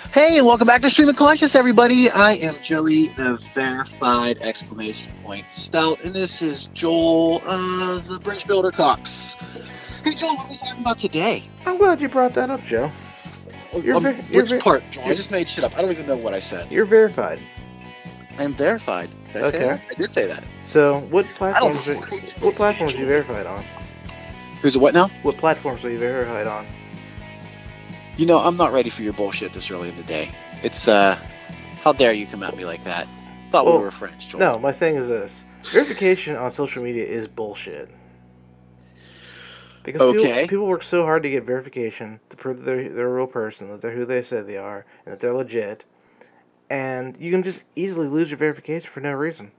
Hey, and welcome back to Stream of Conscious, everybody. I am Joey, the verified exclamation point stout, and this is Joel, the bridge builder Cox. Hey, Joel, what are we talking about today? I'm glad you brought that up, Joe. Which part, Joel? I just made shit up. I don't even know what I said. You're verified. I am verified. Did I say that? I did say that. So, what platforms are you verified on? Who's a what now? What platforms are you verified on? You know, I'm not ready for your bullshit this early in the day. It's, how dare you come at me like that? Thought we were friends, Joel. No, my thing is this. Verification on social media is bullshit. Because people work so hard to get verification, to prove that they're a real person, that they're who they say they are, and that they're legit. And you can just easily lose your verification for no reason.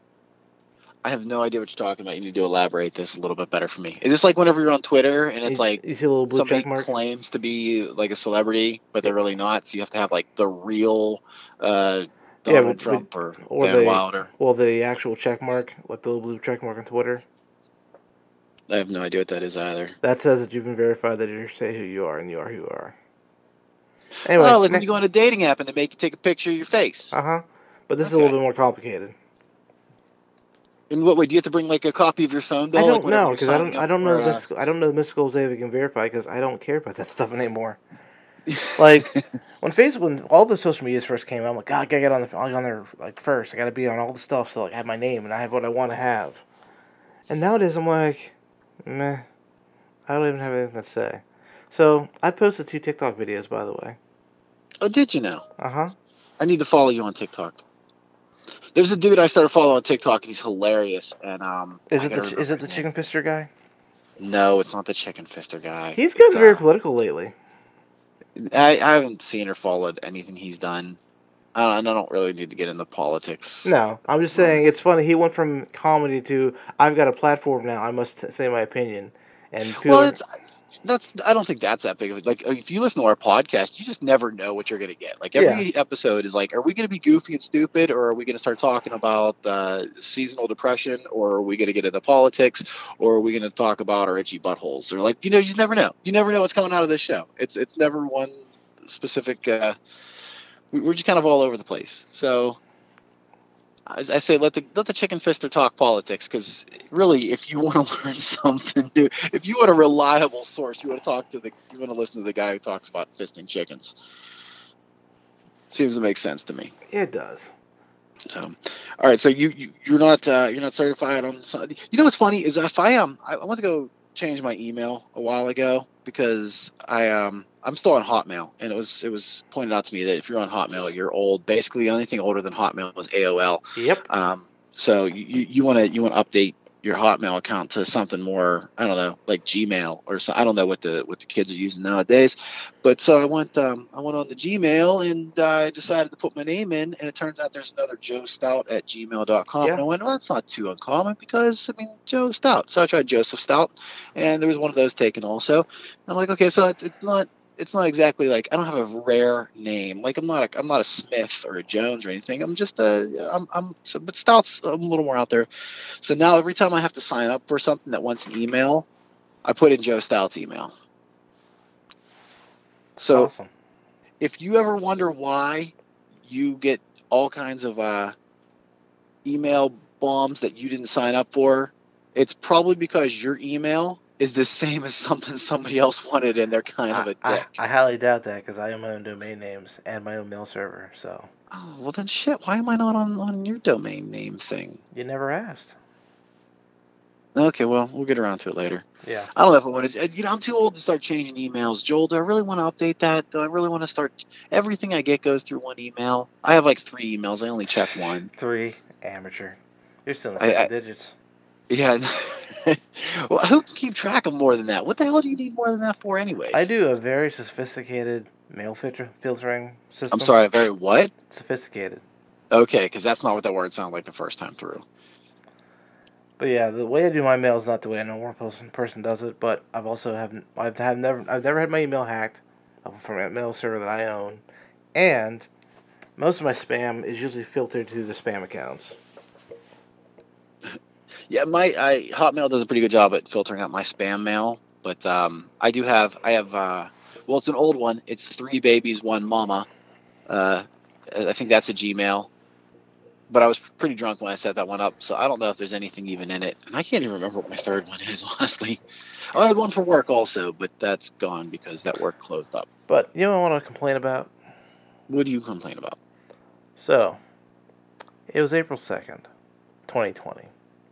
I have no idea what you're talking about. You need to elaborate this a little bit better for me. Is this like whenever you're on Twitter and it's like you see a little blue somebody check mark? Claims to be like a celebrity, but they're really not, so you have to have like the real Donald Trump or Van Wilder? Well, the actual check mark, like the little blue check mark on Twitter. I have no idea what that is either. That says that you've been verified, that you say who you are, and you are who you are. Anyway, like when you go on a dating app and they make you take a picture of your face. But this is a little bit more complicated. In what way? Do you have to bring like a copy of your phone bill? I don't know, because I don't know the mystical way we can verify, because I don't care about that stuff anymore. Like when Facebook, when all the social medias first came out, I'm like, God, I gotta get on there like first. I gotta be on all the stuff, so like I have my name and I have what I want to have. And nowadays I'm like, meh, I don't even have anything to say. So I posted 2 TikTok videos, by the way. Oh, did you now? I need to follow you on TikTok. There's a dude I started following on TikTok, and he's hilarious. And is it the Chicken Fister guy? No, it's not the Chicken Fister guy. He's gotten very political lately. I haven't seen or followed anything he's done. I don't really need to get into politics. No, I'm just saying it's funny. He went from comedy to I've got a platform now. I must say my opinion. And I don't think that's that big of it. Like, if you listen to our podcast, you just never know what you're going to get. Like, every episode is like, are we going to be goofy and stupid, or are we going to start talking about seasonal depression, or are we going to get into politics, or are we going to talk about our itchy buttholes? Or like, you just never know. You never know what's coming out of this show. It's never one specific. We're just kind of all over the place. So I say let the Chicken Fister talk politics, because really, if you want to learn something new, if you want a reliable source, you want to listen to the guy who talks about fisting chickens. Seems to make sense to me. It does. All right, so you're not certified on. You know what's funny is if I went to go change my email a while ago, because I'm still on Hotmail, and it was pointed out to me that if you're on Hotmail, you're old. Basically, the only thing older than Hotmail is AOL. Yep. So you want to update your Hotmail account to something more, I don't know, like Gmail or so. I don't know what the kids are using nowadays. But so I went on the Gmail, and I decided to put my name in, and it turns out there's another Joe Stout at gmail.com. Yeah. And I went, well, that's not too uncommon, because Joe Stout. So I tried Joseph Stout, and there was one of those taken also. And I'm like, okay, so it's not exactly like, I don't have a rare name. Like I'm not a Smith or a Jones or anything. I'm just but Stout's a little more out there. So now every time I have to sign up for something that wants an email, I put in Joe Stout's email. So awesome. If you ever wonder why you get all kinds of email bombs that you didn't sign up for, it's probably because your email is the same as something somebody else wanted, and they're kind of a dick. I highly doubt that, because I own my own domain names and my own mail server, so. Oh, well then shit, why am I not on your domain name thing? You never asked. Okay, well, we'll get around to it later. Yeah. I don't know if I want to, I'm too old to start changing emails. Joel, do I really want to update that? Do I really want to start, everything I get goes through one email? I have like 3 emails, I only check one. 3, amateur. You're still in the 7 digits. Yeah. Well, who can keep track of more than that? What the hell do you need more than that for anyways? I do a very sophisticated mail filtering system. I'm sorry, very what? Sophisticated. Okay, because that's not what that word sounded like the first time through. But yeah, the way I do my mail is not the way a normal person does it. But I've never had my email hacked from a mail server that I own, and most of my spam is usually filtered to the spam accounts. Yeah, Hotmail does a pretty good job at filtering out my spam mail, but I have well, it's an old one. It's 3 babies, 1 mama, I think that's a Gmail. But I was pretty drunk when I set that one up, so I don't know if there's anything even in it. And I can't even remember what my third one is, honestly. I had one for work also, but that's gone because that work closed up. But you know what I want to complain about? What do you complain about? So, it was April 2nd, 2020.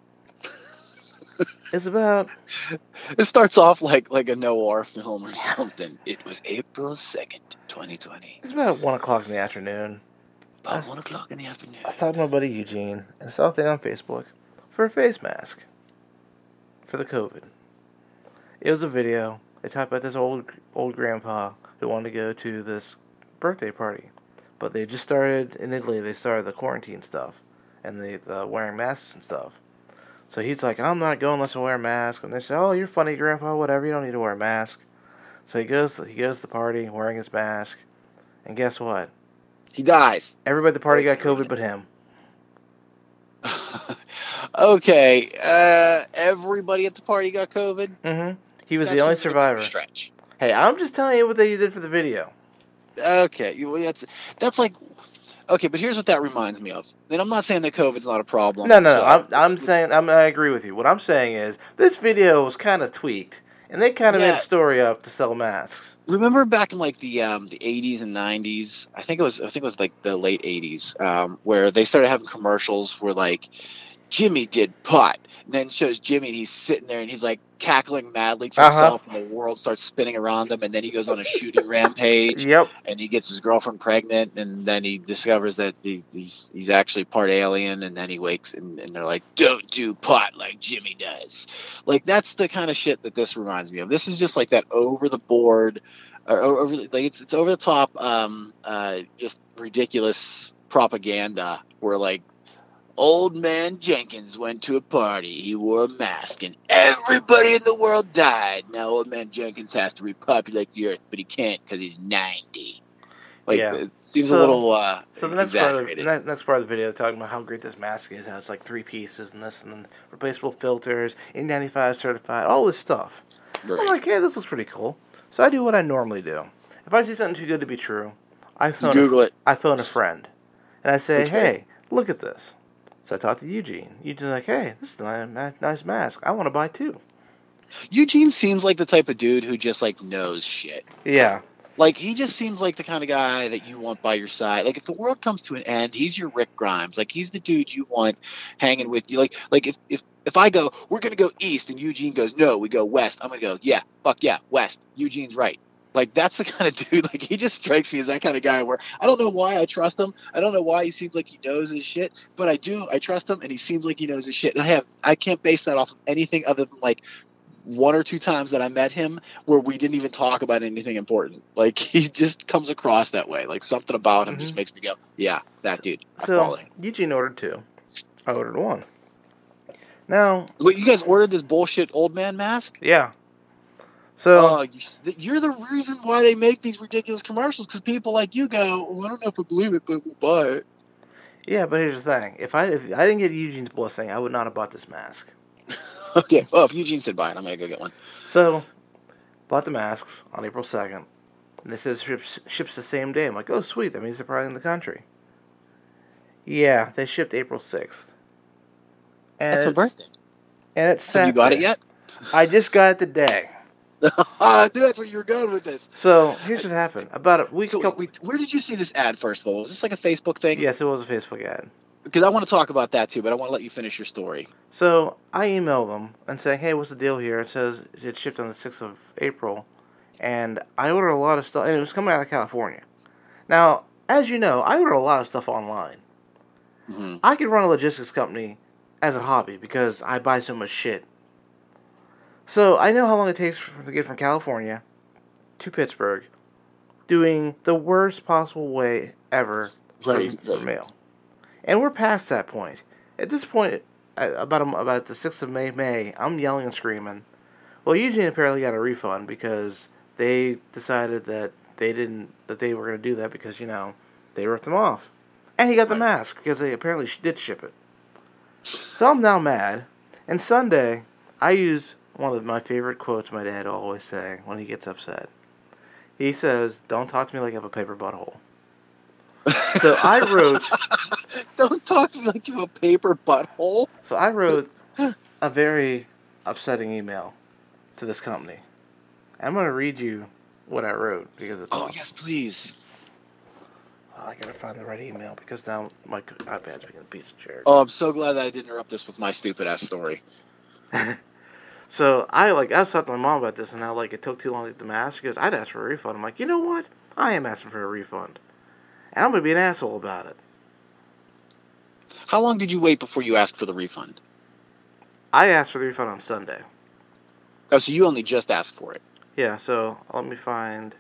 It's about... It starts off like a noir film or something. It was April 2nd, 2020. It's about 1 o'clock in the afternoon. About 1 o'clock in the afternoon. I was talking to my buddy Eugene, and I saw a thing on Facebook for a face mask for the COVID. It was a video. They talked about this old grandpa who wanted to go to this birthday party. But they just started, in Italy, they started the quarantine stuff. And the wearing masks and stuff. So he's like, I'm not going unless I wear a mask. And they say, oh, you're funny, Grandpa, whatever, you don't need to wear a mask. So he goes to the party wearing his mask. And guess what? He dies. Everybody at the party got COVID but him. Okay. Everybody at the party got COVID? Mm-hmm. He was the only survivor. Stretch. Hey, I'm just telling you what they did for the video. Okay. That's like... Okay, but here's what that reminds me of. And I'm not saying that COVID's not a problem. No. I'm saying... I agree with you. What I'm saying is, this video was kind of tweaked. And they kind of made a story up to sell masks. Remember back in like the 80s and 90s? I think it was like the late 80s, where they started having commercials where like Jimmy did pot, and then it shows Jimmy and he's sitting there and he's like cackling madly to himself, and the world starts spinning around him, and then he goes on a shooting rampage. Yep. And he gets his girlfriend pregnant, and then he discovers that he's actually part alien, and then he wakes and they're like, don't do pot like Jimmy does. Like, that's the kind of shit that this reminds me of. This is just like that over the board, or like it's over the top, just ridiculous propaganda where like, Old man Jenkins went to a party. He wore a mask, and everybody in the world died. Now Old man Jenkins has to repopulate the earth, but he can't because he's 90. Like, it seems a little so the next part of the video, talking about how great this mask is, how it's like 3 pieces and this, and then replaceable filters, N95 certified, all this stuff. Right. I'm like, hey, this looks pretty cool. So I do what I normally do. If I see something too good to be true, I phone a friend, and I say, hey, look at this. So I talked to Eugene. Eugene's like, hey, this is a nice mask. I want to buy 2. Eugene seems like the type of dude who just, like, knows shit. Yeah. Like, he just seems like the kind of guy that you want by your side. Like, if the world comes to an end, he's your Rick Grimes. Like, he's the dude you want hanging with you. Like if I go, we're going to go east, and Eugene goes, no, we go west. I'm going to go, yeah, fuck yeah, west. Eugene's right. Like, that's the kind of dude, like, he just strikes me as that kind of guy where I don't know why I trust him. I don't know why he seems like he knows his shit, but I do. I trust him, and he seems like he knows his shit. And I can't base that off of anything other than, like, 1 or 2 times that I met him where we didn't even talk about anything important. Like, he just comes across that way. Like, something about him just makes me go, yeah, that dude. So, Eugene ordered 2. I ordered 1. Now... Wait, you guys ordered this bullshit old man mask? Yeah. So you're the reason why they make these ridiculous commercials, because people like you go, well, I don't know if I believe it, but we'll buy it. Yeah, but here's the thing. If I didn't get Eugene's blessing, I would not have bought this mask. Okay. Well, if Eugene said buy it, I'm going to go get one. So, bought the masks on April 2nd. And it says ships the same day. I'm like, oh, sweet. That means they're probably in the country. Yeah, they shipped April 6th. And that's a birthday. And it's Saturday. Have you got it yet? I just got it today. I knew that's where you were going with this. So, here's what happened. About a week... where did you see this ad, first of all? Was this like a Facebook thing? Yes, it was a Facebook ad. Because I want to talk about that, too, but I want to let you finish your story. So, I emailed them and saying, hey, what's the deal here? It says it shipped on the 6th of April, and I ordered a lot of stuff, and it was coming out of California. Now, as you know, I order a lot of stuff online. Mm-hmm. I could run a logistics company as a hobby because I buy so much shit. So, I know how long it takes to get from California to Pittsburgh, doing the worst possible way ever for mail. And we're past that point. At this point, about the 6th of May, I'm yelling and screaming. Well, Eugene apparently got a refund because they decided that they were going to do that because, they ripped them off. And he got the mask because they apparently did ship it. So I'm now mad. And Sunday, I used one of my favorite quotes my dad always say when he gets upset. He says, don't talk to me like I have a paper butthole. So I wrote. Don't talk to me like you have a paper butthole. So I wrote a very upsetting email to this company. I'm going to read you what I wrote because it's awesome. Yes, please. Oh, I gotta find the right email because now my iPad's being a piece of jerk. Oh, I'm so glad that I didn't interrupt this with my stupid ass story. So I was talking to my mom about this and how it took too long to get the mask because I'd asked for a refund. I'm like, you know what? I am asking for a refund, and I'm gonna be an asshole about it. How long did you wait before you asked for the refund? I asked for the refund on Sunday. Oh, so you only just asked for it? Yeah. So let me find.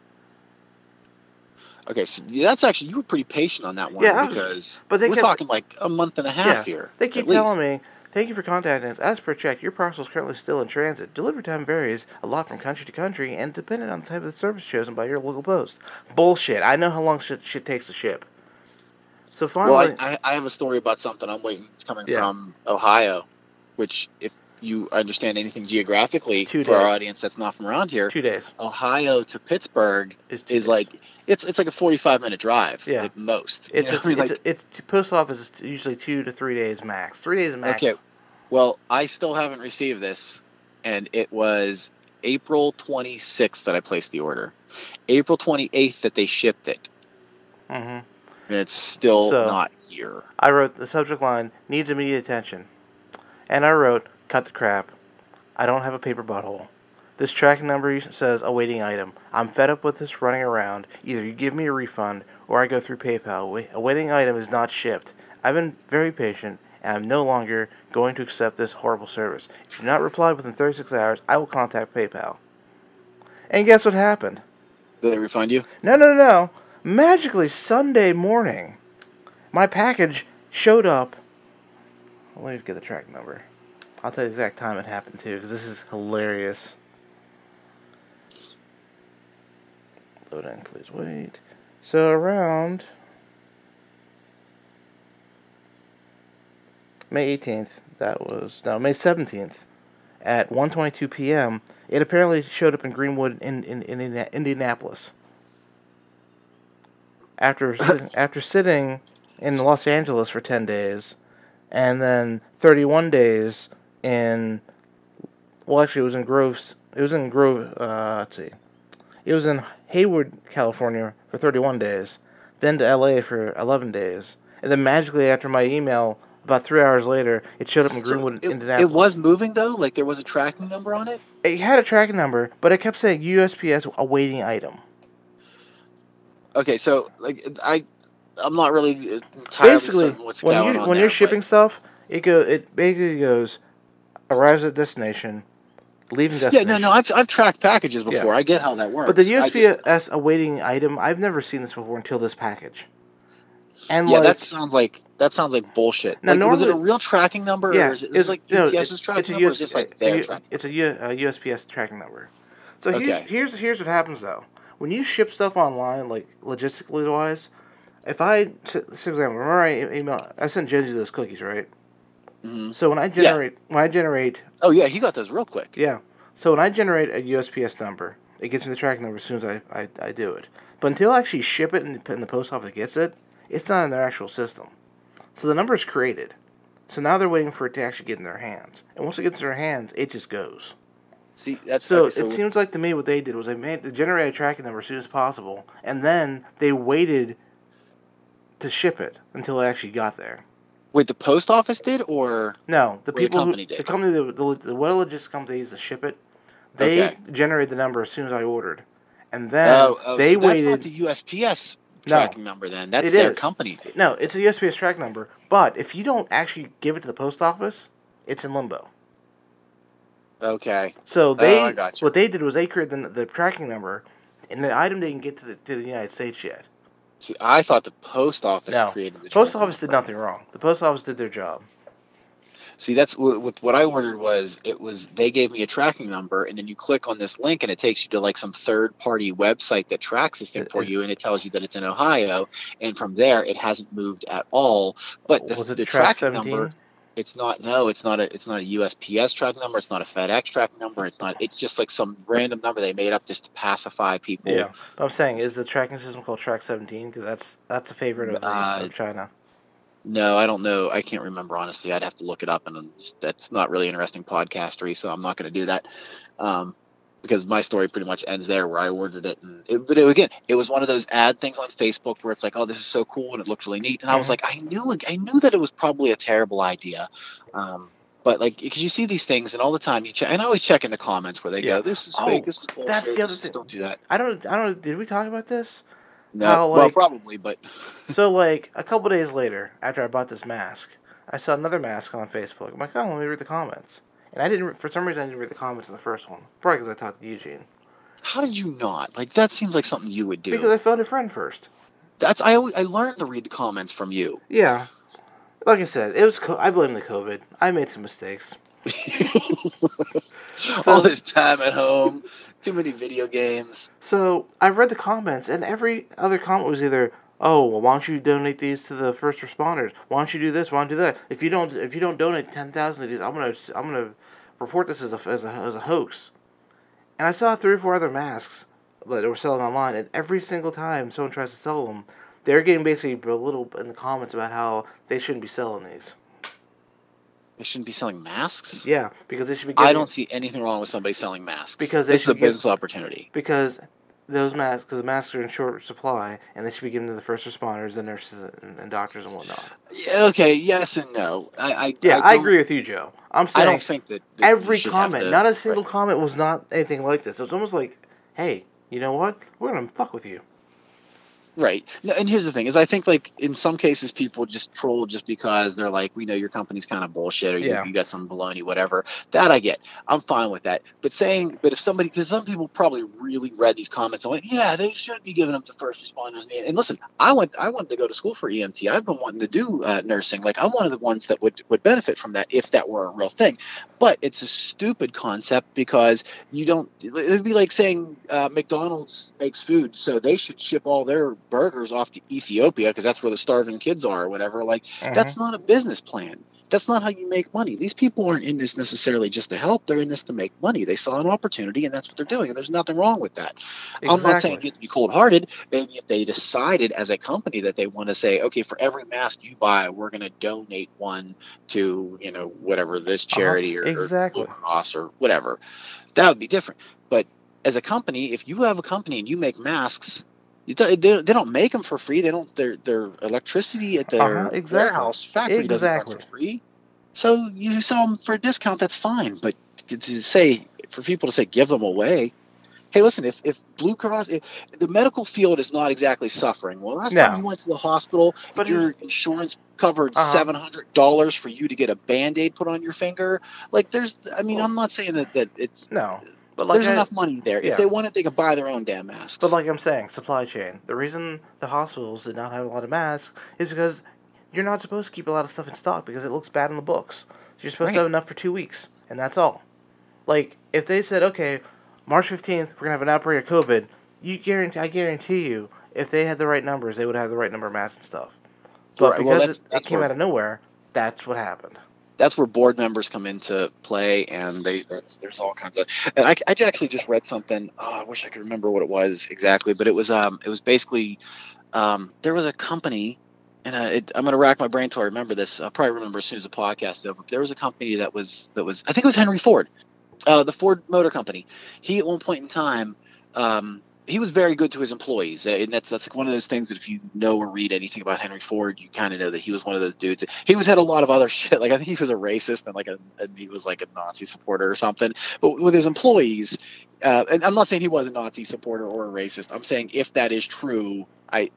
Okay, so that's actually, you were pretty patient on that one because we're talking like a month and a half here. They keep telling me, thank you for contacting us. As per check, your parcel is currently still in transit. Delivery time varies a lot from country to country and dependent on the type of service chosen by your local post. Bullshit. I know how long shit takes to ship. So finally... Well, I have a story about something I'm waiting. It's coming from Ohio, which, if you understand anything geographically for our audience that's not from around here, 2 days. Ohio to Pittsburgh is like... It's like a 45-minute drive, at most. It's post office is usually 2 to 3 days max. 3 days max. Okay, well, I still haven't received this, and it was April 26th that I placed the order. April 28th that they shipped it. Mm-hmm. And it's still not here. I wrote the subject line, needs immediate attention. And I wrote, cut the crap. I don't have a paper butthole. This tracking number says awaiting item. I'm fed up with this running around. Either you give me a refund or I go through PayPal. Awaiting item is not shipped. I've been very patient and I'm no longer going to accept this horrible service. If you do not reply within 36 hours, I will contact PayPal. And guess what happened? Did they refund you? No. Magically, Sunday morning, my package showed up. Let me get the tracking number. I'll tell you the exact time it happened too, because this is hilarious. Loading, please wait. So around May 18th, May 17th, at 1:22 p.m., it apparently showed up in Greenwood in Indianapolis. After sitting in Los Angeles for 10 days, and then 31 days in, well, actually it was in it was in Hayward, California for 31 days, then to LA for 11 days, and then magically after my email, about 3 hours later, it showed up in Greenwood, Indianapolis. It was moving though? Like there was a tracking number on it? It had a tracking number, but it kept saying USPS awaiting item. Okay, so I'm not really entirely certain what's going on there. When you're shipping stuff, it basically goes, arrives at destination, leaving destination. Yeah, no, I've tracked packages before. Yeah. I get how that works. But the USPS awaiting item, I've never seen this before until this package. And that sounds like bullshit. Now, normally, was it a real tracking number, or is it like UPS's tracking number, or is it just like their tracking? It's a USPS tracking number. So here's what happens though. When you ship stuff online, like logistically wise, if for example, remember I sent Jonesy those cookies, right? Mm-hmm. So when I generate, oh yeah, he got those real quick. Yeah. So when I generate a USPS number, it gets me the tracking number as soon as I do it. But until I actually ship it and the post office gets it, it's not in their actual system. So the number is created. So now they're waiting for it to actually get in their hands. And once it gets in their hands, it just goes. See, it seems like to me what they did was they generated a tracking number as soon as possible, and then they waited to ship it until it actually got there. Wait, the post office did, or no? The company did. The company, the what logistics company used to ship it, they generated the number as soon as I ordered, and then they waited. That's not the USPS tracking number. Then that's their company. No, it's a USPS tracking number. But if you don't actually give it to the post office, it's in limbo. Okay. So what they did was they created the tracking number, and the item didn't get to the United States yet. See, I thought the post office created the post office did nothing wrong. The post office did their job. See, that's with what I ordered they gave me a tracking number, and then you click on this link, and it takes you to like some third-party website that tracks this thing for you, and it tells you that it's in Ohio, and from there it hasn't moved at all. But was it the track tracking 17? number. It's not. No, it's not a. It's not a USPS tracking number. It's not a FedEx tracking number. It's not. It's just like some random number they made up just to pacify people. Yeah, but I'm saying, is the tracking system called Track 17? Because that's a favorite of China. No, I don't know. I can't remember honestly. I'd have to look it up, and that's not really interesting podcastery, so I'm not going to do that. Because my story pretty much ends there where I ordered it. But again, it was one of those ad things on Facebook where it's like, oh, this is so cool and it looks really neat. And I was like, I knew that it was probably a terrible idea. But like, because you see these things and all the time you check, and I always check in the comments where they go, this is fake, this is bullshit. That's the other thing. Don't do that. I don't, did we talk about this? No, well, probably, but. So like a couple days later, after I bought this mask, I saw another mask on Facebook. I'm like, oh, let me read the comments. And for some reason, I didn't read the comments in the first one. Probably because I talked to Eugene. How did you not? Like, that seems like something you would do. Because I phoned a friend first. I learned to read the comments from you. Yeah. Like I said, it was. I blame the COVID. I made some mistakes. All this time at home, too many video games. So I read the comments, and every other comment was either, oh, well, why don't you donate these to the first responders? Why don't you do this? Why don't you do that? If you don't donate 10,000 of these, I'm gonna report this as a hoax. And I saw 3 or 4 other masks that they were selling online, and every single time someone tries to sell them, they're getting basically belittled in the comments about how they shouldn't be selling these. They shouldn't be selling masks? Yeah, because they should be. I don't see anything wrong with somebody selling masks. Because this is a business opportunity. Because those masks, because the masks are in short supply, and they should be given to the first responders, the nurses, and doctors and whatnot. Yeah, okay, yes and no. I agree with you, Joe. I'm saying I don't think that every comment, not a single comment, was not anything like this. It was almost like, hey, you know what? We're gonna fuck with you. Right. And here's the thing, is I think, like, in some cases people just troll just because they're like, we know your company's kind of bullshit, or you got some baloney, whatever. That I get. I'm fine with that. But if somebody, because some people probably really read these comments and went, yeah, they should be giving them to first responders. And listen, I wanted to go to school for EMT. I've been wanting to do nursing. Like, I'm one of the ones that would benefit from that if that were a real thing. But it's a stupid concept because you don't, it would be like saying McDonald's makes food, so they should ship all their burgers off to Ethiopia because that's where the starving kids are or whatever. Like, that's not a business plan. That's not how you make money. These people aren't in this necessarily just to help. They're in this to make money. They saw an opportunity, and that's what they're doing, and there's nothing wrong with that. Exactly. I'm not saying you have to be cold-hearted. Maybe if they decided as a company that they want to say, okay, for every mask you buy, we're going to donate one to, whatever, this charity or Blue Cross or whatever, that would be different. But as a company, if you have a company and you make masks, they don't make them for free. They don't. Their electricity at their warehouse factory doesn't run for free. So you sell them for a discount. That's fine. But for people to say give them away. Hey, listen. If Blue Cross, if the medical field is not exactly suffering. Well, last time you went to the hospital, but your insurance covered $700 for you to get a Band-Aid put on your finger. Like, I'm not saying that it's no. But there's enough money there. Yeah. If they wanted, they could buy their own damn masks. But like I'm saying, supply chain. The reason the hospitals did not have a lot of masks is because you're not supposed to keep a lot of stuff in stock because it looks bad in the books. You're supposed to have enough for 2 weeks, and that's all. Like, if they said, okay, March 15th, we're going to have an outbreak of COVID, I guarantee you, if they had the right numbers, they would have the right number of masks and stuff. But because it came out of nowhere, that's what happened. That's where board members come into play, and there's all kinds of. And I actually just read something. Oh, I wish I could remember what it was exactly, but it was basically there was a company, and I'm going to rack my brain till I remember this. I'll probably remember as soon as the podcast is over. There was a company that was I think it was Henry Ford, the Ford Motor Company. He at one point in time. He was very good to his employees, and that's like one of those things that if you know or read anything about Henry Ford, you kind of know that he was one of those dudes. He had a lot of other shit. Like, I think he was a racist and he was like a Nazi supporter or something. But with his employees, and I'm not saying he was a Nazi supporter or a racist. I'm saying if that is true, I'm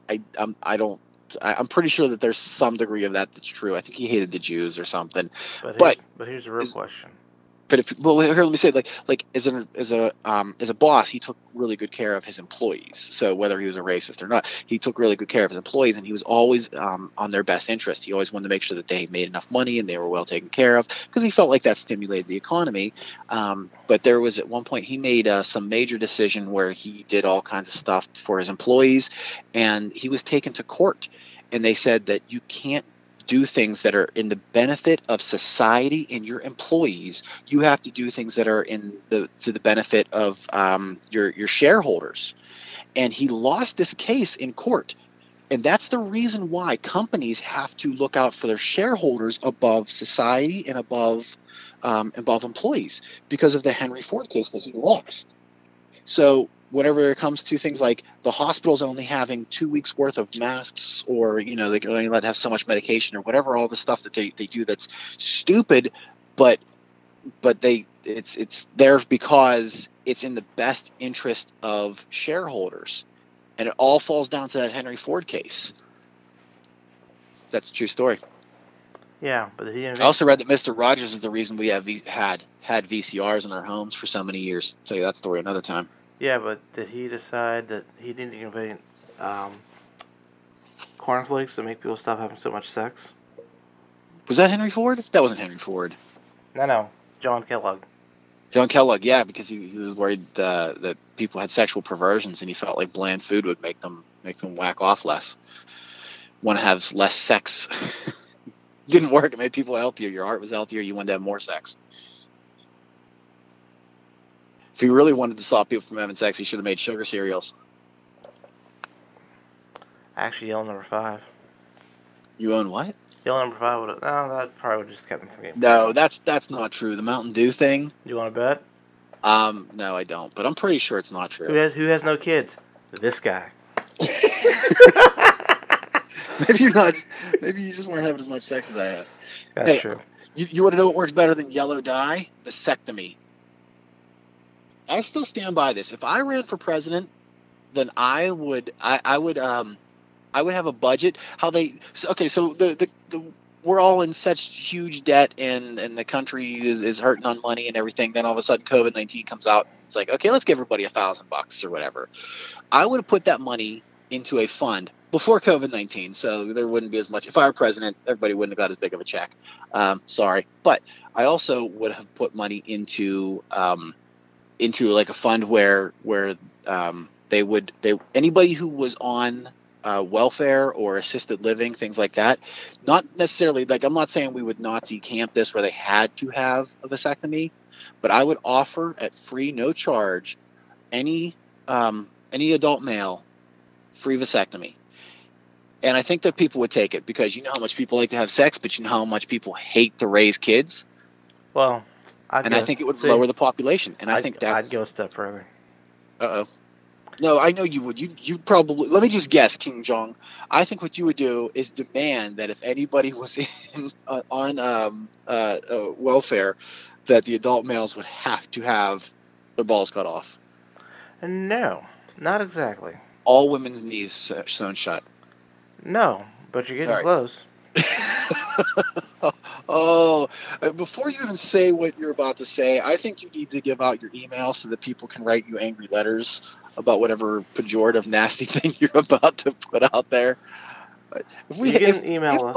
pretty sure that there's some degree of that's true. I think he hated the Jews or something. But here's a real question. But here, let me say, like as a boss, he took really good care of his employees. So whether he was a racist or not, he took really good care of his employees, and he was always on their best interest. He always wanted to make sure that they made enough money and they were well taken care of because he felt like that stimulated the economy. But there was at one point he made some major decision where he did all kinds of stuff for his employees, and he was taken to court, and they said that you can't do things that are in the benefit of society and your employees. You have to do things that are to the benefit of your shareholders. And he lost this case in court. And that's the reason why companies have to look out for their shareholders above society and above employees, because of the Henry Ford case that he lost. So whenever it comes to things like the hospitals only having 2 weeks worth of masks, or they can only let have so much medication, or whatever, all the stuff that they do that's stupid, but it's there because it's in the best interest of shareholders. And it all falls down to that Henry Ford case. That's a true story. Yeah, but I also read that Mr. Rogers is the reason we have had VCRs in our homes for so many years. I'll tell you that story another time. Yeah, but did he decide that he didn't invent cornflakes to make people stop having so much sex? Was that Henry Ford? That wasn't Henry Ford. No. John Kellogg. John Kellogg, yeah, because he was worried that people had sexual perversions, and he felt like bland food would make them whack off less. Want to have less sex. Didn't work. It made people healthier. Your heart was healthier. You wanted to have more sex. If he really wanted to stop people from having sex, he should have made sugar cereals. Actually, yellow number 5. You own what? Yellow number 5 would have... No, that probably would have just kept him from getting... No, that's not true. The Mountain Dew thing. You want to bet? No, I don't. But I'm pretty sure it's not true. Who has no kids? This guy. Maybe you're not. Maybe you just weren't having as much sex as I have. That's true. You want to know what works better than yellow dye? Vasectomy. I still stand by this. If I ran for president, then I would have a budget. So the we're all in such huge debt, and the country is hurting on money and everything. Then all of a sudden COVID-19 comes out. It's like, okay, let's give everybody $1,000 or whatever. I would have put that money into a fund before COVID-19, so there wouldn't be as much. If I were president, everybody wouldn't have got as big of a check. Sorry, but I also would have put money into like a fund where anybody who was on welfare or assisted living, things like that. Not necessarily, like, I'm not saying we would Nazi camp this where they had to have a vasectomy, but I would offer at free, no charge, any adult male free vasectomy. And I think that people would take it, because you know how much people like to have sex, but you know how much people hate to raise kids. Well, I think it would lower the population. And I'd go a step further. Uh-oh. No, I know you would. You probably, let me just guess, King Jong. I think what you would do is demand that if anybody was on welfare, that the adult males would have to have their balls cut off. No, not exactly. All women's knees sewn shut. No, but you're getting close. Before you even say what you're about to say, I think you need to give out your email so that people can write you angry letters about whatever pejorative, nasty thing you're about to put out there. You can email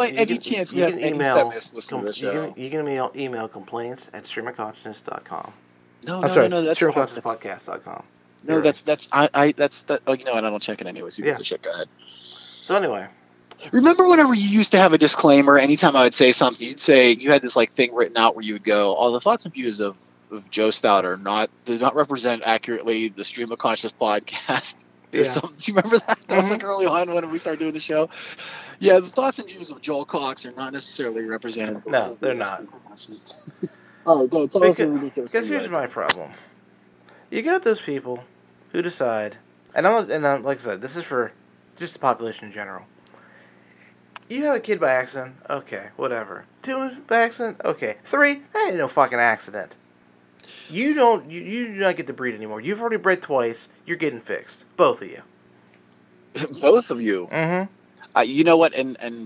complaints at streamofconsciousness.com. No, that's streamofconsciousness.podcast.com. No, that's oh, you know what? I don't check it anyways. You guys should go ahead. So anyway, remember whenever you used to have a disclaimer, anytime I would say something, you'd say you had this like thing written out where you would go, all the thoughts and views of Joe Stout do not represent accurately the Stream of Consciousness podcast. Do you remember that? That was like early on when we started doing the show. Yeah, the thoughts and views of Joel Cox are not necessarily representative. No, they're not. Oh, it's also ridiculous. Because here's my problem. You got those people who decide, and I'm like I said, this is for just the population in general. You have a kid by accident, okay, whatever. 2 by accident, okay. 3, that ain't no fucking accident. You do not get to breed anymore. You've already bred twice. You're getting fixed, both of you. Both of you. Mm-hmm. You know what?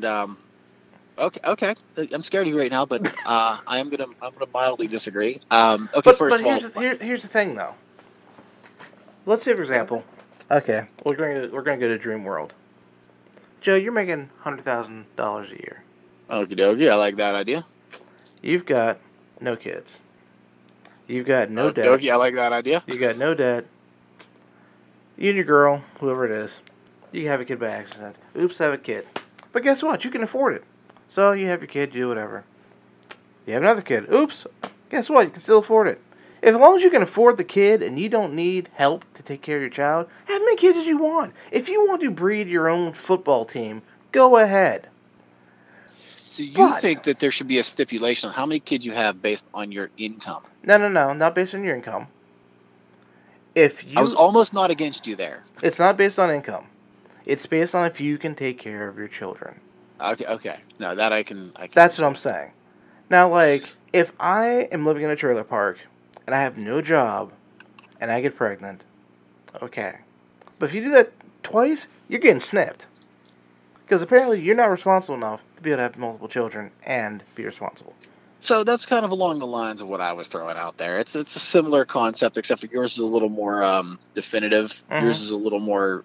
Okay. I'm scared of you right now, but I'm gonna mildly disagree. Okay, but here's the thing, though. Let's say, for example, okay, we're gonna go to Dream World. Joe, you're making $100,000 a year. Okie dokie, I like that idea. You've got no kids. You've got no debt. Okie dokie, I like that idea. You got no debt. You and your girl, whoever it is, you have a kid by accident. Oops, have a kid. But guess what? You can afford it. So you have your kid, you do whatever. You have another kid. Oops. Guess what? You can still afford it. As long as you can afford the kid and you don't need help to take care of your child, have as many kids as you want. If you want to breed your own football team, go ahead. So you think that there should be a stipulation on how many kids you have based on your income? No, not based on your income. I was almost not against you there. It's not based on income. It's based on if you can take care of your children. Okay. No, that I can That's what I'm saying. Now, like, if I am living in a trailer park and I have no job and I get pregnant, okay. But if you do that twice, you're getting snipped. Because apparently you're not responsible enough to be able to have multiple children and be responsible. So that's kind of along the lines of what I was throwing out there. It's a similar concept, except for yours is a little more definitive. Mm-hmm. Yours is a little more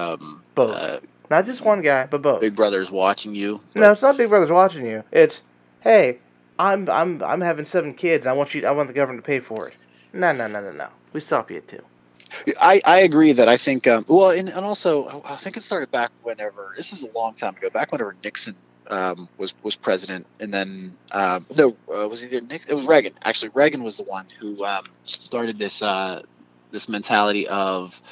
both. Not just one guy, but both. Big Brother's watching you. No, it's not Big Brother's watching you. It's, hey, I'm having 7 kids. I want the government to pay for it. No. We stop you at 2. I agree that I think and also I think it started back whenever, this is a long time ago, back whenever Nixon was president, and then was either Nixon, it was Reagan. Actually, Reagan was the one who started this mentality of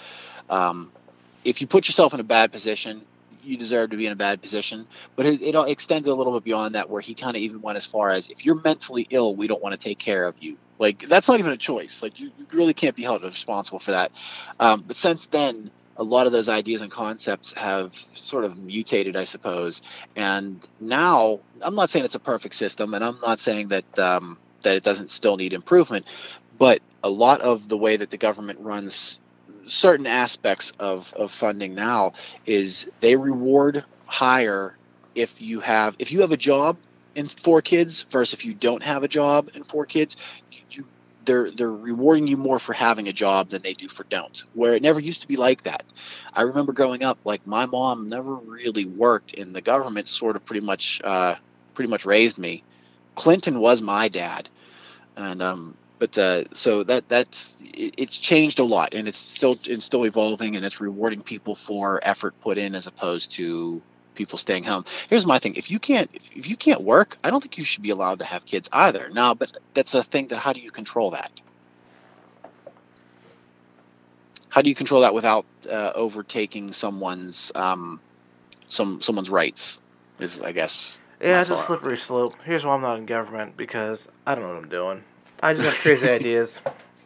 if you put yourself in a bad position, you deserve to be in a bad position. But it extended a little bit beyond that, where he kind of even went as far as, if you're mentally ill, we don't want to take care of you. Like, that's not even a choice. Like, you really can't be held responsible for that. But since then, a lot of those ideas and concepts have sort of mutated, I suppose. And now, I'm not saying it's a perfect system, and I'm not saying that that it doesn't still need improvement, but a lot of the way that the government runs certain aspects of funding now is they reward higher if you have a job and 4 kids versus if you don't have a job and 4 kids. They're rewarding you more for having a job than they do for don't, where it never used to be like that. I remember growing up, like, my mom never really worked, and the government sort of pretty much raised me. Clinton was my dad, and so it's changed a lot, and it's still evolving, and it's rewarding people for effort put in as opposed to people staying home. Here's my thing: if you can't work, I don't think you should be allowed to have kids either. Now, but that's a thing that, how do you control that? How do you control that without overtaking someone's someone's rights? Is, I guess. Yeah, it's a slippery slope. Here's why I'm not in government, because I don't know what I'm doing. I just have crazy ideas.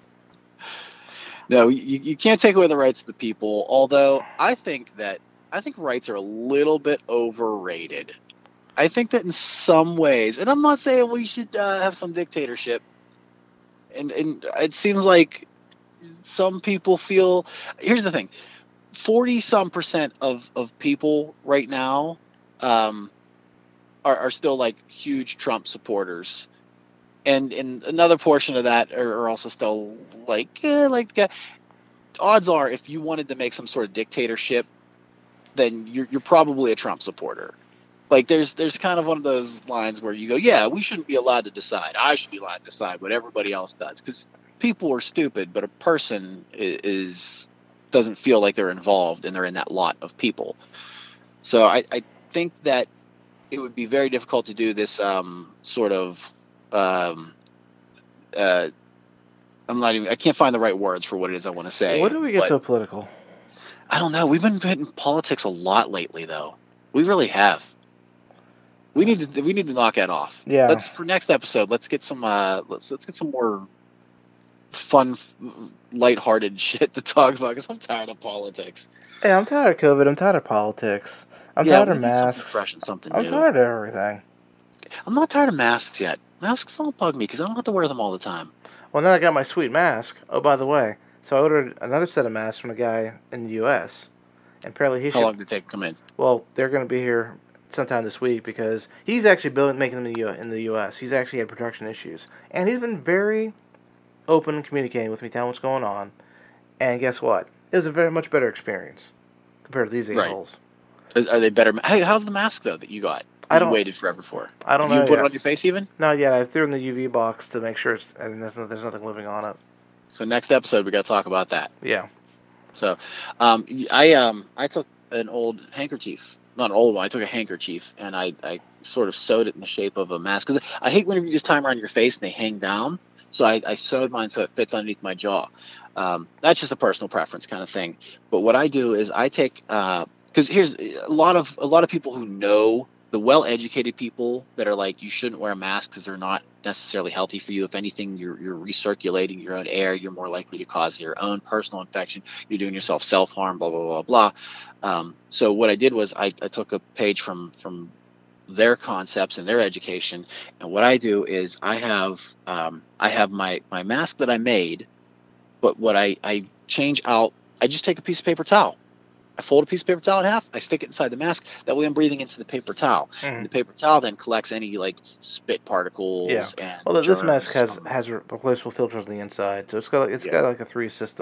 No, you can't take away the rights of the people. Although I think rights are a little bit overrated. I think that in some ways, and I'm not saying we should have some dictatorship, and it seems like some people feel. Here's the thing: 40-some% of people right now are still like huge Trump supporters. And another portion of that are also still odds are, if you wanted to make some sort of dictatorship, then you're probably a Trump supporter. Like, there's kind of one of those lines where you go, yeah, we shouldn't be allowed to decide. I should be allowed to decide what everybody else does, because people are stupid, but a person doesn't feel like they're involved, and they're in that lot of people. So I think that it would be very difficult to do this sort of. I can't find the right words for what it is I want to say. What do we get so political? I don't know. We've been hitting politics a lot lately, though. We really have. We need to knock that off. Yeah. For next episode, let's get some let's get some more fun, lighthearted shit to talk about, because I'm tired of politics. Hey, I'm tired of COVID. I'm tired of politics. I'm tired of masks. Something fresh and something new. I'm tired of everything. I'm not tired of masks yet. Masks don't bug me because I don't have to wear them all the time. Well, now I got my sweet mask. Oh, by the way, so I ordered another set of masks from a guy in the U.S. And apparently How long did it take to come in? Well, they're going to be here sometime this week, because he's actually making them in the U.S. He's actually had production issues. And he's been very open and communicating with me, telling what's going on. And guess what? It was a very much better experience compared to these a-holes. Right. Are they better? How's the mask, though, that you got? You waited forever for? I don't know. You put it on your face even? Not yet. I threw it in the UV box to make sure there's nothing living on it. So next episode we got to talk about that. Yeah. So, I took an old handkerchief, not an old one. I took a handkerchief and I sort of sewed it in the shape of a mask. Because I hate whenever you just tie them around your face and they hang down. So I sewed mine so it fits underneath my jaw. That's just a personal preference kind of thing. But what I do is I take because here's a lot of people who know, the well-educated people that are like, you shouldn't wear a mask because they're not necessarily healthy for you. If anything, you're recirculating your own air. You're more likely to cause your own personal infection. You're doing yourself self-harm. Blah blah blah blah. So what I did was I took a page from their concepts and their education, and what I do is I have my mask that I made, but what I change out, I just take a piece of paper towel. I fold a piece of paper towel in half. I stick it inside the mask. That way I'm breathing into the paper towel. Mm-hmm. And the paper towel then collects any like spit particles. Yeah. And well, this mask has replaceable filters on the inside, so it's got like a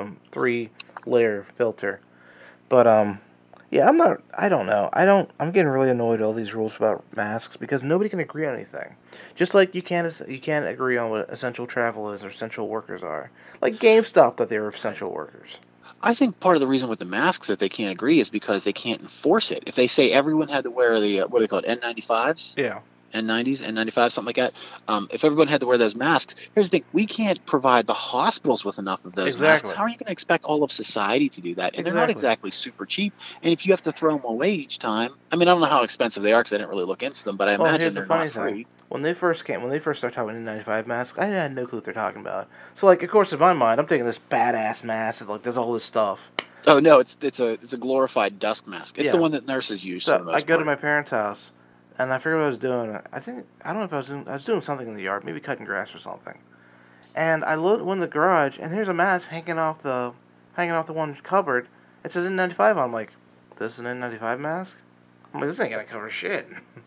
3-layer filter. But yeah, I don't know. I'm getting really annoyed at all these rules about masks because nobody can agree on anything. Just like you can't agree on what essential travel is or essential workers are. Like GameStop thought they were essential workers. I think part of the reason with the masks that they can't agree is because they can't enforce it. If they say everyone had to wear the, what do they call it, N95s? Yeah. N90s, N95s, something like that. If everyone had to wear those masks, here's the thing: we can't provide the hospitals with enough of those masks. How are you going to expect all of society to do that? And they're not exactly super cheap. And if you have to throw them away each time, I mean, I don't know how expensive they are because I didn't really look into them, but I imagine they're not free. When they first started talking N95 masks, I had no clue what they're talking about. So, like, of course, in my mind, I'm thinking this badass mask that like does all this stuff. Oh no, it's a glorified dust mask. It's the one that nurses use. So I go to my parents' house. And I figured what I was doing. I don't know if I was doing something in the yard, maybe cutting grass or something. And I went in the garage, and there's a mask hanging off the one cupboard. It says N95 on. I'm like, this is an N95 mask? I'm like, this ain't gonna cover shit.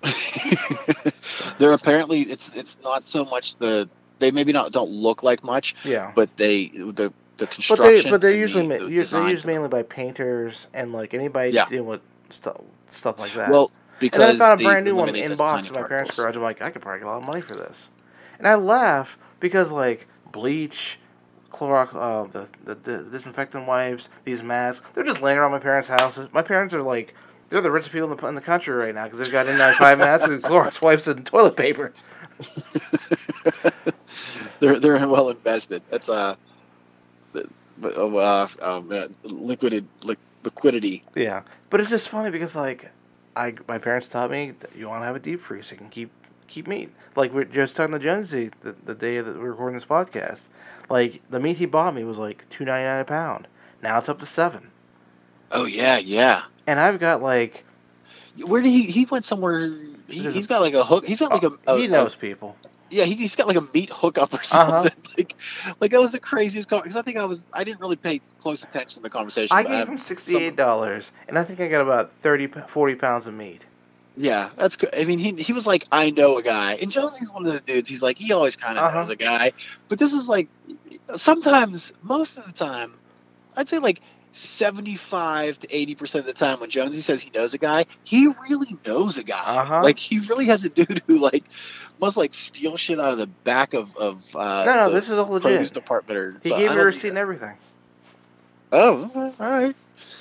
They're apparently it's not so much they maybe don't look like much. Yeah. But the construction. But they're used mainly by painters and like anybody dealing with stuff like that. Well. And then I found a brand new one in box in my parents' garage. I'm like, I could probably get a lot of money for this. And I laugh because, like, bleach, Clorox, the disinfectant wipes, these masks, they're just laying around my parents' houses. My parents are like, they're the richest people in the country right now because they've got N95 masks and Clorox wipes and toilet paper. They're well invested. That's liquidity. Yeah, but it's just funny because like. My parents taught me that you want to have a deep freeze so you can keep meat. Like, we're just talking to Jonesy the day that we're recording this podcast. Like, the meat he bought me was like $2.99 a pound. Now it's up to $7. Oh, yeah. And I've got, like... Where did he went somewhere... He's got, like, a hook... He's got, like, a... He knows people. Yeah, he's got like a meat hookup or something. Uh-huh. Like that was the craziest because I think I didn't really pay close attention to the conversation. I gave him $68, and I think I got about 40 pounds of meat. Yeah, that's good. I mean, he was like, I know a guy, and Jonesy's one of those dudes. He's like, he always kind of knows a guy, but this is like, sometimes, most of the time, I'd say like 75 to 80% of the time when Jonesy says he knows a guy, he really knows a guy. Uh-huh. Like he really has a dude who like must like steal shit out of the back of no, this is all legit. Produce department or he gave me a receipt and everything. Oh, okay. All right.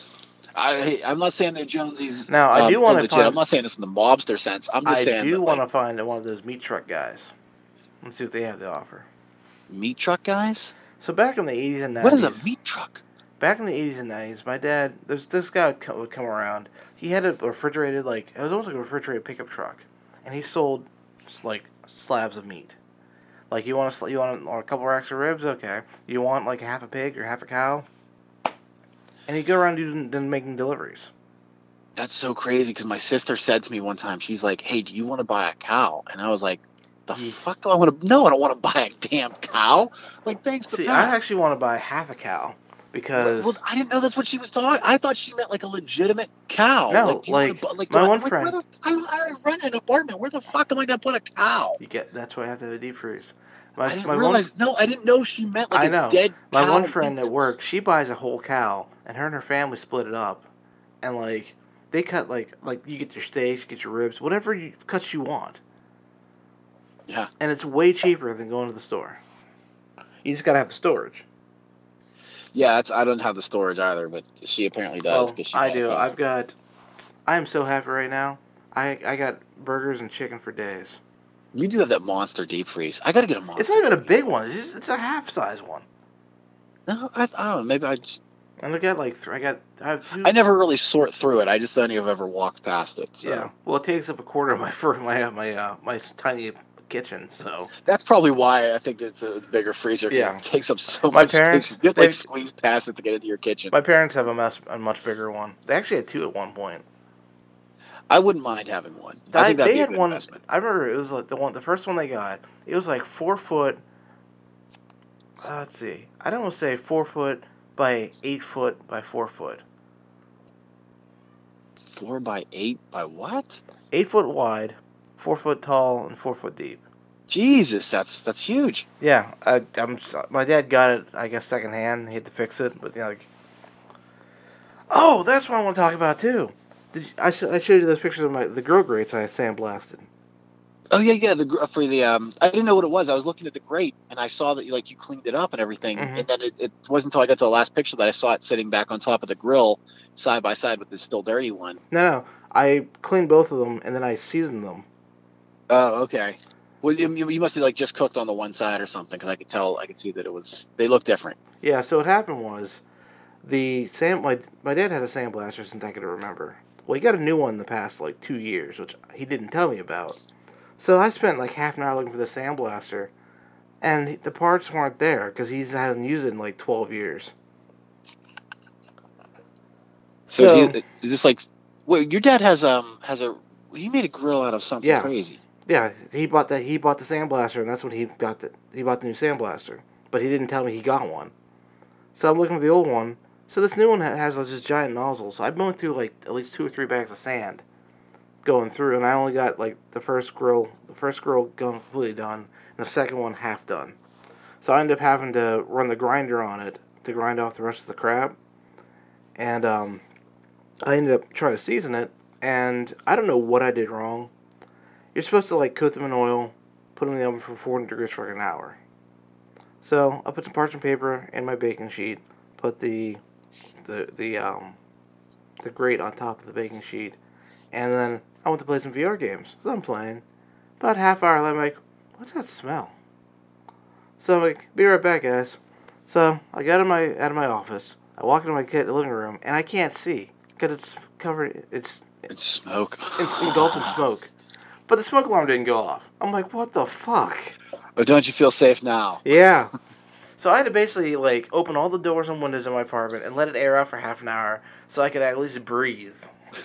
I'm not saying that Jonesy's. Now I do want to find. I'm not saying this in the mobster sense. I'm just saying. I do want to find one of those meat truck guys. Let's see what they have to offer. Meat truck guys. So back in the 80s and 90s. What is a meat truck? Back in the 80s and 90s, my dad, this guy would come around. He had a refrigerated, like, it was almost like a refrigerated pickup truck. And he sold, like, slabs of meat. Like, you want a couple racks of ribs? Okay. You want, like, half a pig or half a cow? And he'd go around making deliveries. That's so crazy, because my sister said to me one time, she's like, hey, do you want to buy a cow? And I was like, the fuck do I want to... No, I don't want to buy a damn cow. Like, thanks for that. I actually want to buy half a cow. Because I didn't know that's what she was talking. I thought she meant like a legitimate cow. No, my one friend. I rent an apartment. Where the fuck am I gonna put a cow? That's why I have to have a deep freeze. I didn't know she meant like a dead cow. My one friend at work, she buys a whole cow, and her family split it up, and like they cut like you get your steaks, you get your ribs, whatever cuts you want. Yeah. And it's way cheaper than going to the store. You just gotta have the storage. Yeah, I don't have the storage either, but she apparently does. Well, I do. I am so happy right now. I got burgers and chicken for days. You do have that monster deep freeze. I gotta get a monster. It's not even a big one. It's a half size one. No, I don't know. Maybe I just. And I have two. I never really sort through it. I just don't even ever walked past it. So. Yeah. Well, it takes up a quarter of my tiny kitchen. So that's probably why I think it's a bigger freezer. Yeah. It takes up so much space. You have to squeeze past it to get into your kitchen. My parents have a much bigger one. They actually had two at one point. I wouldn't mind having one. I think that'd be a good investment. I remember it was like the first one they got. It was like 4 foot. Let's see. I don't want to say 4 foot by 8 foot by 4 foot. 4 by 8 by what? 8 foot wide, 4 foot tall, and 4 foot deep. Jesus, that's huge. Yeah, my dad got it, I guess, secondhand. He had to fix it, but oh, that's what I want to talk about too. I showed you those pictures of the grill grates I sandblasted. Oh yeah. I didn't know what it was. I was looking at the grate and I saw that you cleaned it up and everything. Mm-hmm. And then it wasn't until I got to the last picture that I saw it sitting back on top of the grill, side by side with the still dirty one. No, I cleaned both of them and then I seasoned them. Oh, okay. Well, you must be just cooked on the one side or something, because I could see that they look different. Yeah. So what happened was, my dad had a sandblaster since I could remember. Well, he got a new one in the past 2 years, which he didn't tell me about. So I spent half an hour looking for the sandblaster, and the parts weren't there because he hasn't used it in 12 years. So is this your dad he made a grill out of something crazy. Yeah, he bought the sandblaster, and that's when he bought the new sandblaster. But he didn't tell me he got one. So I'm looking for the old one. So this new one has this giant nozzle. So I've been through at least 2 or 3 bags of sand going through, and I only got the first grill completely done, and the second one half done. So I ended up having to run the grinder on it to grind off the rest of the crab, and I ended up trying to season it, and I don't know what I did wrong. You're supposed to coat them in oil, put them in the oven for 400 degrees for an hour. So I put some parchment paper in my baking sheet, put the grate on top of the baking sheet, and then I went to play some VR games. So I'm playing. About half hour later, I'm like, what's that smell? So I'm like, be right back, guys. So I got out of my office. I walk into my living room, and I can't see because it's covered. It's smoke. It's engulfed in smoke. But the smoke alarm didn't go off. I'm like, what the fuck? But don't you feel safe now? Yeah. So I had to basically open all the doors and windows in my apartment and let it air out for half an hour so I could at least breathe.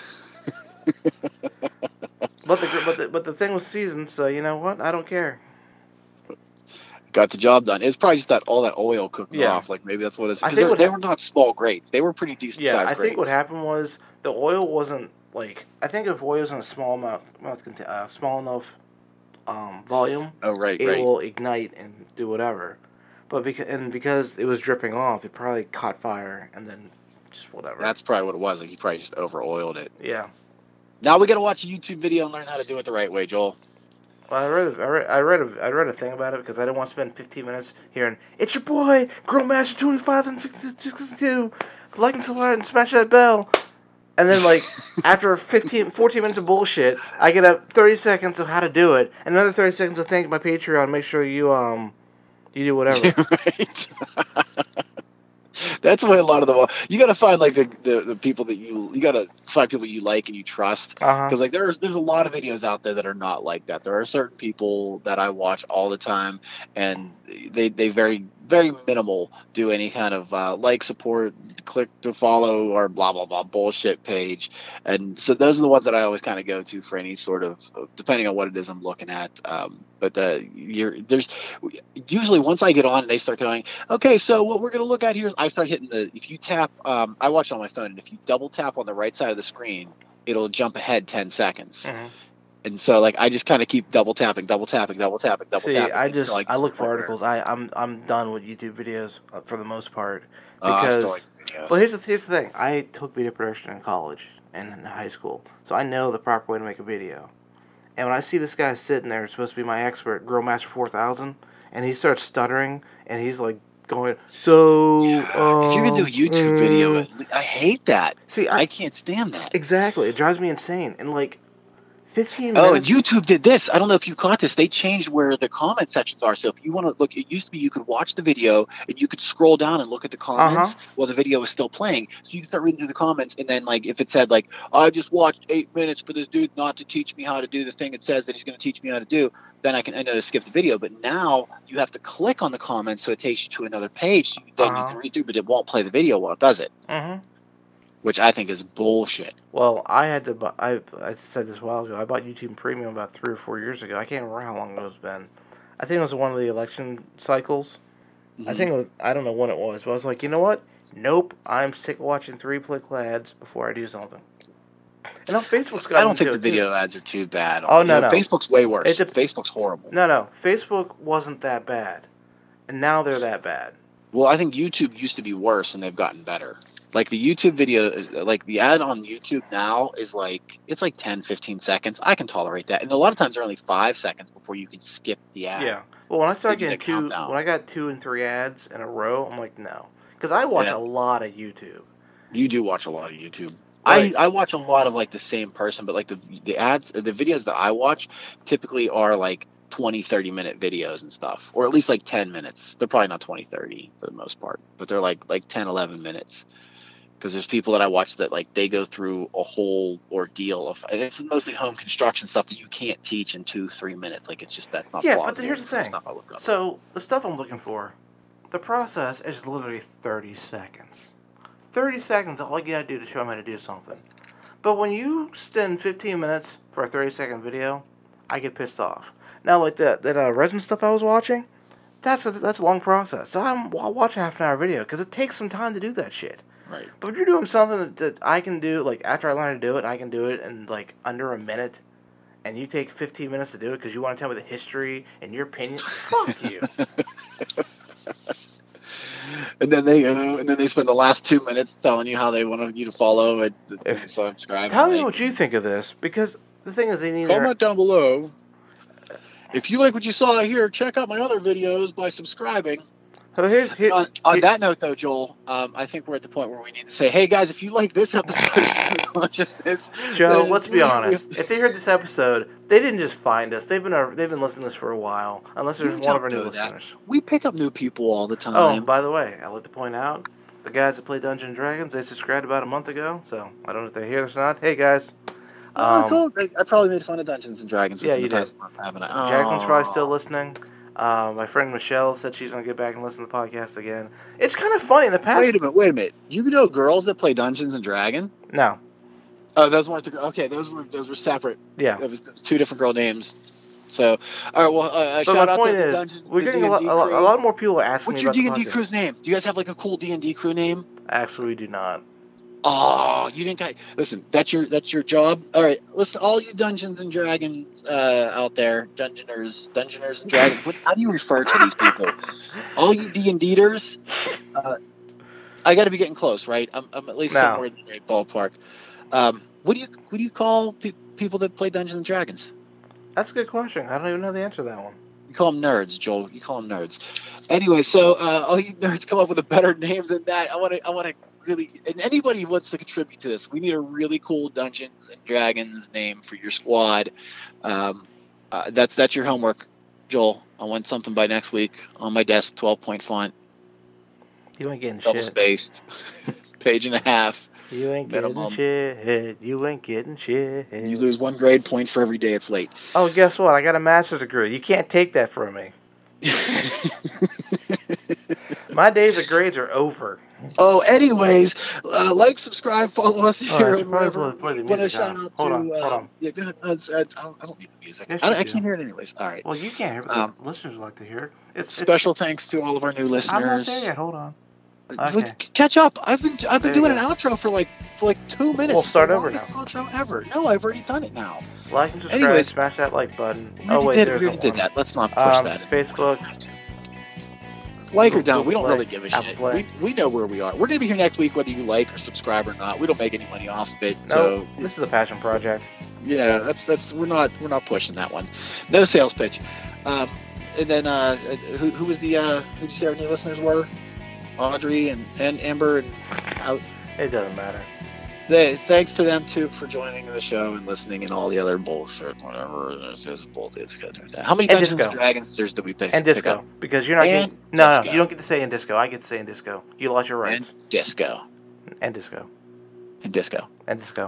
But the thing was seasoned, so you know what? I don't care. Got the job done. It's probably just all that oil cooking off. Maybe that's what it is. I think they were not small grates. They were pretty decent sized grates. I think what happened was the oil wasn't I think if oil is in a small amount, small enough volume, it will ignite and do whatever. But because it was dripping off, it probably caught fire and then just whatever. That's probably what it was. You probably just over oiled it. Yeah. Now we got to watch a YouTube video and learn how to do it the right way, Joel. Well, I read a thing about it because I didn't want to spend 15 minutes hearing it's your boy Grillmaster 2562. Like and subscribe and smash that bell. And then after 14 minutes of bullshit, I get 30 seconds of how to do it, and another 30 seconds to thank my Patreon. Make sure you do whatever. Right. That's why a lot of you got to find the people that you got to find people you like and you trust, because there's a lot of videos out there that are not like that. There are certain people that I watch all the time, and they very very minimal do any kind of support, click to follow, or blah blah blah bullshit page. And so those are the ones that I always kind of go to for any sort of, depending on what it is I'm looking at. But there's usually, once I get on and they start going, okay, so what we're going to look at here is, I start hitting if you tap, I watch it on my phone, and if you double tap on the right side of the screen, it'll jump ahead 10 seconds. Mm-hmm. And so I just kind of keep double tapping. See, I look for articles. I'm done with YouTube videos for the most part, because well, here's the thing. I took video production in college and in high school, so I know the proper way to make a video. And when I see this guy sitting there, supposed to be my expert, Grillmaster 4000, and he starts stuttering, and he's going, so... if you're going to do a YouTube video, I hate that. See, I can't stand that. Exactly. It drives me insane. And, 15 minutes. Oh, and YouTube did this. I don't know if you caught this. They changed where the comment sections are. So if you want to look, it used to be you could watch the video and you could scroll down and look at the comments while the video was still playing. So you can start reading through the comments, and then like if it said like, I just watched 8 minutes for this dude not to teach me how to do the thing it says that he's going to teach me how to do, then I know to skip the video. But now you have to click on the comments, so it takes you to another page. So then you can read through, but it won't play the video while it does it. Which I think is bullshit. Well, I said this a while ago. I bought YouTube Premium about 3 or 4 years ago. I can't remember how long ago it's been. I think it was one of the election cycles. I think it was, I don't know when it was, but I was like, you know what? Nope, I'm sick of watching 3-click ads before I do something. And now Facebook's got. I don't think the video ads are too bad. Oh no. Facebook's way worse. Facebook's horrible. No, Facebook wasn't that bad, and now they're that bad. Well, I think YouTube used to be worse, and they've gotten better. Like the YouTube video is like the ad on YouTube now is like it's like 10, 15 seconds. I can tolerate that. And a lot of times they're only 5 seconds before you can skip the ad. Yeah. Well, when I started getting when I got 2 and 3 ads in a row, I'm like, no. Because I watch a lot of YouTube. You do watch a lot of YouTube. Right. I watch a lot of like the same person, but like the ads, the videos that I watch typically are like 20, 30-minute videos and stuff. Or at least like 10 minutes. They're probably not 20, 30 for the most part. But they're like 10, 11 minutes. Because there's people that I watch that like they go through a whole ordeal of it's mostly home construction stuff that you can't teach in 2-3 minutes. Like it's just that's not. Yeah, but here's the thing. So the stuff I'm looking for, the process is literally 30 seconds. 30 seconds, all you gotta do to show them how to do something. But when you spend 15 minutes for a 30-second video, I get pissed off. Now, like that resin stuff I was watching, that's a long process. So I'll watch a half an hour video because it takes some time to do that shit. Right. But if you're doing something that I can do, like after I learn to do it, I can do it in like under a minute, and you take 15 minutes to do it because you want to tell me the history and your opinion, fuck you. And then they spend the last 2 minutes telling you how they want you to follow and subscribe. Tell me what you think of this, because the thing is they need comment down below. If you like what you saw here, check out my other videos by subscribing. So on that note, though, Joel, I think we're at the point where we need to say, hey, guys, if you like this episode of Consciousness... Joe, let's be honest. If they heard this episode, they didn't just find us. They've been listening to this for a while, unless there's one of our new listeners. We pick up new people all the time. Oh, and by the way, I'd like to point out, the guys that play Dungeons & Dragons, they subscribed about a month ago, so I don't know if they hear this or not. Hey, guys. Cool. I probably made fun of Dungeons & Dragons within the past month, haven't I? Jacqueline's probably still listening. My friend Michelle said she's going to get back and listen to the podcast again. It's kind of funny in the past. Wait a minute. You know girls that play Dungeons & Dragons? No. Oh, those weren't okay. Those were separate. Yeah. It was 2 different girl names. So, all right. Well, shout out to the Dungeons. We're getting a lot more people asking me about the podcast. What's your D&D crew's name? Do you guys have like a cool D&D crew name? Actually, we do not. Oh, you didn't listen. That's your job. All right, listen, all you Dungeons and Dragons out there, Dungeoners and Dragons. How do you refer to these people? All you D&Ders. I got to be getting close, right? I'm at least somewhere in the right ballpark. What do you call people that play Dungeons and Dragons? That's a good question. I don't even know the answer to that one. You call them nerds, Joel. You call them nerds. Anyway, so all you nerds come up with a better name than that. I want to. Really, and anybody who wants to contribute to this, we need a really cool Dungeons and Dragons name for your squad. That's your homework, Joel. I want something by next week on my desk, 12-point font. You ain't getting double spaced, page and a half. You ain't minimum. Getting shit. You ain't getting shit. You lose 1 grade point for every day it's late. Oh, guess what? I got a master's degree. You can't take that from me. My days of grades are over. Oh, anyways, like, subscribe, follow us here. Play the music on. Hold on. Yeah, go ahead. I don't need the music. Yes, I can't hear it anyways. All right. Well, you can't hear it, but the listeners like to hear it. Special thanks to all of our new listeners. I'm not there yet. Hold on. Okay. Catch up. I've been doing an outro for like 2 minutes. We'll start over now. Outro ever. No, I've already done it now. Like and subscribe. Anyways, smash that like button. We already did that. Let's not push that. Facebook. Like or don't, we don't really give a shit. We know where we are. We're going to be here next week whether you like or subscribe or not. We don't make any money off of it. No, this is a passion project. Yeah, that's we're not pushing that one. No sales pitch. And then who was the who did you say our new listeners were? Audrey and Amber and it doesn't matter. Thanks to them too for joining the show and listening and all the other bullshit, whatever. How many Dungeons and Dragons do we pick? And disco, because you're not getting. No, you don't get to say in disco. I get to say in disco. You lost your rights. And disco. And disco. And disco. And disco.